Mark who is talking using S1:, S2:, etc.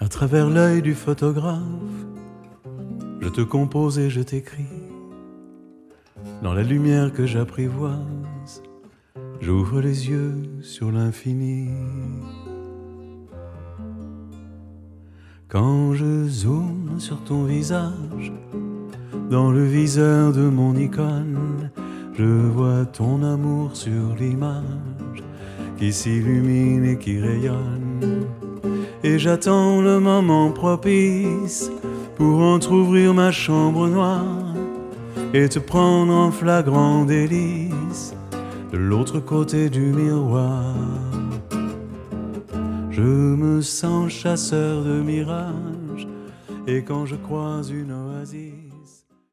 S1: À travers l'œil du photographe, je te compose et je t'écris. Dans la lumière que j'apprivoise, j'ouvre les yeux sur l'infini. Quand je zoome sur ton visage, dans le viseur de mon icône, je vois ton amour sur l'image qui s'illumine et qui rayonne. Et j'attends le moment propice pour entr'ouvrir ma chambre noire et te prendre en flagrant délice de l'autre côté du miroir. Je me sens chasseur de mirages, et quand je croise une oasis,